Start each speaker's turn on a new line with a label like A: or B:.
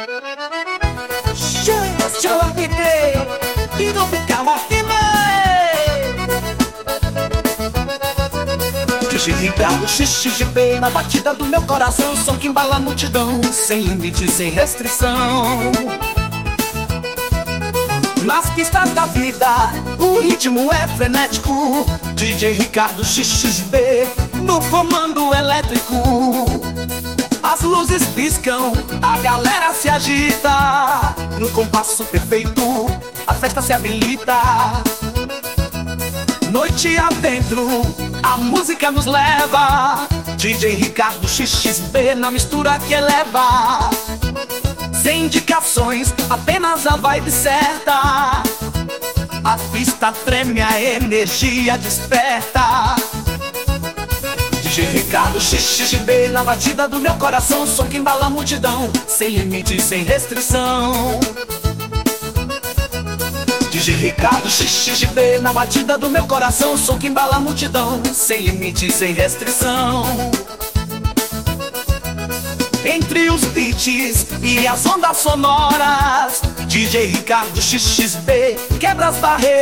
A: Show me day, e não fica mais DJ Ricardo XXB na batida do meu coração, som que embala a multidão, sem limite, sem restrição. Nas pistas da vida, o ritmo é frenético. DJ Ricardo XXB no comando elétrico. As luzes piscam, a galera se agita. No compasso perfeito, a festa se habilita. Noite adentro, a música nos leva. DJ Ricardo XXB na mistura que eleva. Sem indicações, apenas a vibe certa. A pista treme, a energia desperta. DJ Ricardo XXB na batida do meu coração, som que embala a multidão, sem limite, sem restrição. DJ Ricardo XXB na batida do meu coração, som que embala a multidão, sem limite, sem restrição. Entre os beats e as ondas sonoras, DJ Ricardo XXB quebra as barreiras.